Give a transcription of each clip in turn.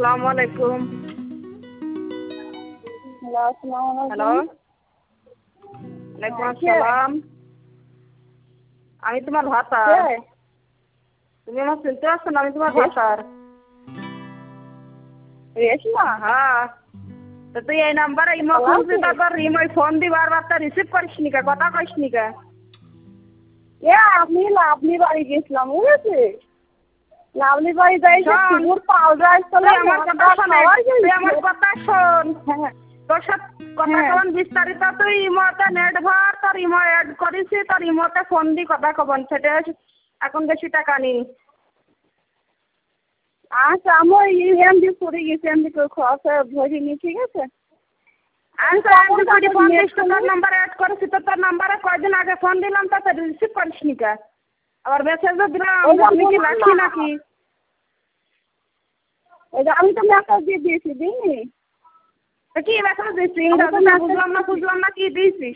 আসসালামু আলাইকুম। হ্যালো, ওয়ালাইকুম আসসালাম। আমি তোমার ভাতার। তুমি আমার শুনতে পাচ্ছ না? আমি তোমার ভাতার। রেশমা? হ্যাঁ, তো তুই এই নাম্বারে ইমো খুলছি, তারপর ইমোয় ফোন দি বারবার, তা রিসিভ করিস নি কে? কথা কইস নি কে? আমি লাভলি বাড়ি গেছিলাম, বুঝেছি। লাভলি বাড়ি যাই পুকুর পাউডার তুই আমার কথা শোন, তুই আমার কথা শোন। তোর সাথে কথা কন বিস্তারিত। তুই ইমোতে নেট ভর, তোর ইমো অ্যাড করিস, তোর ইমোতে ফোন দি কথা কবন, সেটা এখন বেশি টাকা নি। আচ্ছা, আমার এমডি পড়ে গেছে, এমডি করে খরচ ধরিনি, ঠিক আছে। তোর নাম্বার অ্যাড করেছি, তো তোর নাম্বারে কয়দিন আগে ফোন দিলাম, তো রিসিভ করিস নি কে? আবার মেসেজও দিলাম, তুমি কি রাখি নাকি? আমি তো মেসেজ দিয়ে দিয়েছি, দিইনি? কি মেসেজ দিচ্ছি? বুঝলাম না কি দিয়েছিস?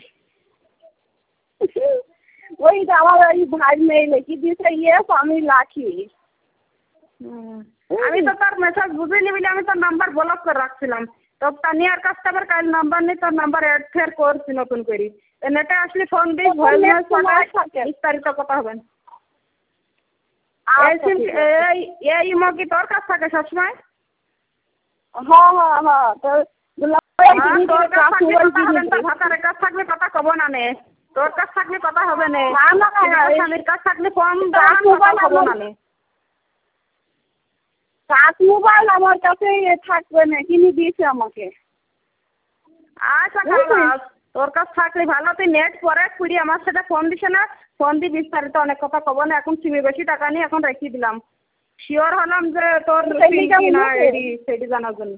ওই আমার ওই ভাই মেয়ে কি দিয়েছে, ইয়েস আমি লাখি। আমি তো তোর মেসেজ বুঝিনি বলে আমি তোর নাম্বার ব্লক করে রাখছিলাম। তো তানিয়ার কাস্টমার কাল নাম্বার নেই, তোর নাম্বার অ্যাড ফের করছি নতুন করে। নেটে আসলে ফোন দিস, বিস্তারিত কথা হবেন। এই ইমো কি তোর কাছ থাকে সবসময়? হ্যাঁ, তোর কাছ থাকলে কথা হবে না, ভাতারের কাছ থাকলে কথা কব না নে। তোর কাছ থাকলে কথা হবে না, স্বামীর কাছ থাকলে ফোন কথা কব না নে। টাচ মোবাইল আমার কাছে থাকবে না, কিনে দিয়েছে আমাকে। আচ্ছা, তোর কাছ থাকলে ভালো, তুই নেট পরে খুঁড়ি আমার সাথে ফোন দিস না। ফোন দিয়ে বিস্তারিত অনেক কথা কব না। এখন সিমে বেশি টাকা নিয়ে এখন রেখে দিলাম। শিওর হলাম যে তোর সেটি জানার জন্য।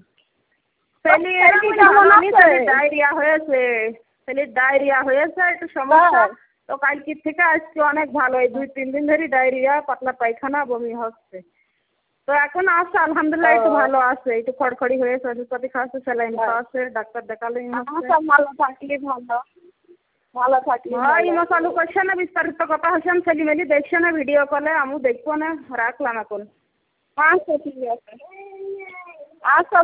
ডায়রিয়া হয়েছে, ডায়রিয়া হয়েছে, একটু সমস্যা। তো কালকে থেকে আজকে অনেক ভালো, এই 2-3 দিন ধরে ডায়রিয়া, পাতলা পায়খানা, বমি হচ্ছে। তো এখন আছে, আলহামদুলিল্লাহ একটু ভালো আছে, একটু খড়খড়ি হয়েছে, ওষুধপাতি খাওয়াচ্ছে, স্যালাইন খাওয়াচ্ছে, ডাক্তার দেখালে ভালো থাকলে ভালো থাকলে ইমো চালু করছে না, বিস্তারিত কথা হচ্ছে, ছেলেমেলি দেখছে না, ভিডিও কলে আমি দেখবো না, রাখলাম এখন। আচ্ছা, ঠিক আছে। আচ্ছা।